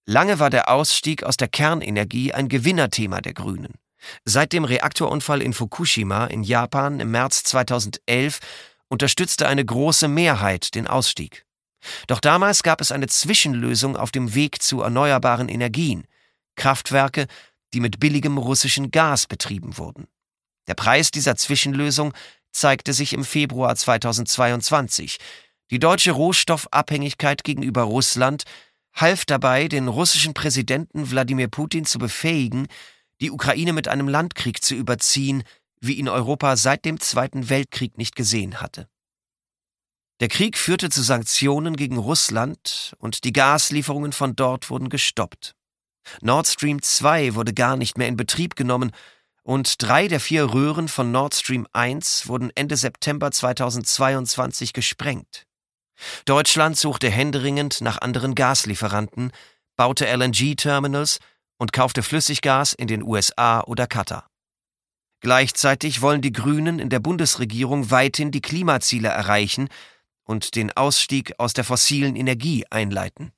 Lange war der Ausstieg aus der Kernenergie ein Gewinnerthema der Grünen. Seit dem Reaktorunfall in Fukushima in Japan im März 2011 unterstützte eine große Mehrheit den Ausstieg. Doch damals gab es eine Zwischenlösung auf dem Weg zu erneuerbaren Energien: Kraftwerke, die mit billigem russischen Gas betrieben wurden. Der Preis dieser Zwischenlösung zeigte sich im Februar 2022. Die deutsche Rohstoffabhängigkeit gegenüber Russland half dabei, den russischen Präsidenten Wladimir Putin zu befähigen, die Ukraine mit einem Landkrieg zu überziehen, wie ihn Europa seit dem Zweiten Weltkrieg nicht gesehen hatte. Der Krieg führte zu Sanktionen gegen Russland und die Gaslieferungen von dort wurden gestoppt. Nord Stream 2 wurde gar nicht mehr in Betrieb genommen und 3 der 4 Röhren von Nord Stream 1 wurden Ende September 2022 gesprengt. Deutschland suchte händeringend nach anderen Gaslieferanten, baute LNG-Terminals und kaufte Flüssiggas in den USA oder Katar. Gleichzeitig wollen die Grünen in der Bundesregierung weithin die Klimaziele erreichen und den Ausstieg aus der fossilen Energie einleiten.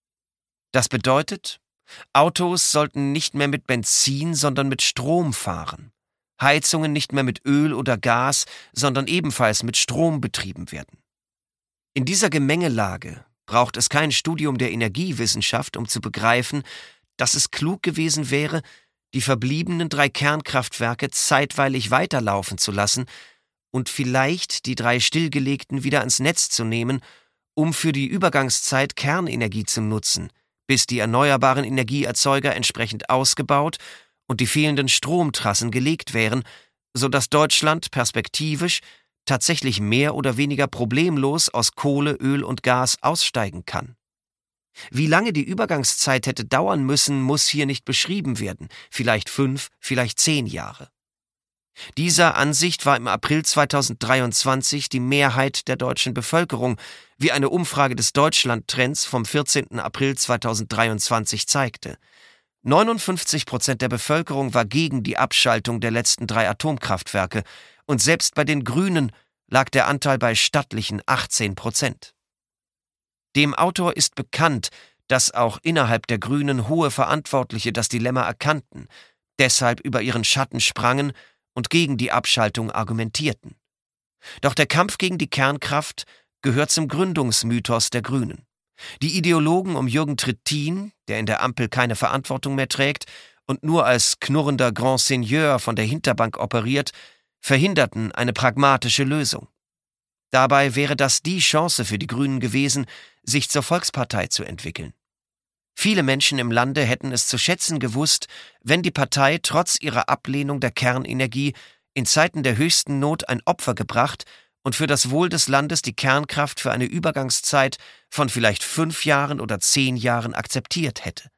Das bedeutet, Autos sollten nicht mehr mit Benzin, sondern mit Strom fahren. Heizungen nicht mehr mit Öl oder Gas, sondern ebenfalls mit Strom betrieben werden. In dieser Gemengelage braucht es kein Studium der Energiewissenschaft, um zu begreifen, dass es klug gewesen wäre, die verbliebenen 3 Kernkraftwerke zeitweilig weiterlaufen zu lassen und vielleicht die 3 stillgelegten wieder ans Netz zu nehmen, um für die Übergangszeit Kernenergie zu nutzen, bis die erneuerbaren Energieerzeuger entsprechend ausgebaut und die fehlenden Stromtrassen gelegt wären, sodass Deutschland perspektivisch tatsächlich mehr oder weniger problemlos aus Kohle, Öl und Gas aussteigen kann. Wie lange die Übergangszeit hätte dauern müssen, muss hier nicht beschrieben werden, vielleicht 5, vielleicht 10 Jahre. Dieser Ansicht war im April 2023 die Mehrheit der deutschen Bevölkerung, wie eine Umfrage des Deutschland-Trends vom 14. April 2023 zeigte. 59% der Bevölkerung war gegen die Abschaltung der letzten 3 Atomkraftwerke und selbst bei den Grünen lag der Anteil bei stattlichen 18%. Dem Autor ist bekannt, dass auch innerhalb der Grünen hohe Verantwortliche das Dilemma erkannten, deshalb über ihren Schatten sprangen und gegen die Abschaltung argumentierten. Doch der Kampf gegen die Kernkraft gehört zum Gründungsmythos der Grünen. Die Ideologen um Jürgen Trittin, der in der Ampel keine Verantwortung mehr trägt und nur als knurrender Grand Seigneur von der Hinterbank operiert, verhinderten eine pragmatische Lösung. Dabei wäre das die Chance für die Grünen gewesen, sich zur Volkspartei zu entwickeln. Viele Menschen im Lande hätten es zu schätzen gewusst, wenn die Partei trotz ihrer Ablehnung der Kernenergie in Zeiten der höchsten Not ein Opfer gebracht und für das Wohl des Landes die Kernkraft für eine Übergangszeit von vielleicht 5 Jahren oder 10 Jahren akzeptiert hätte.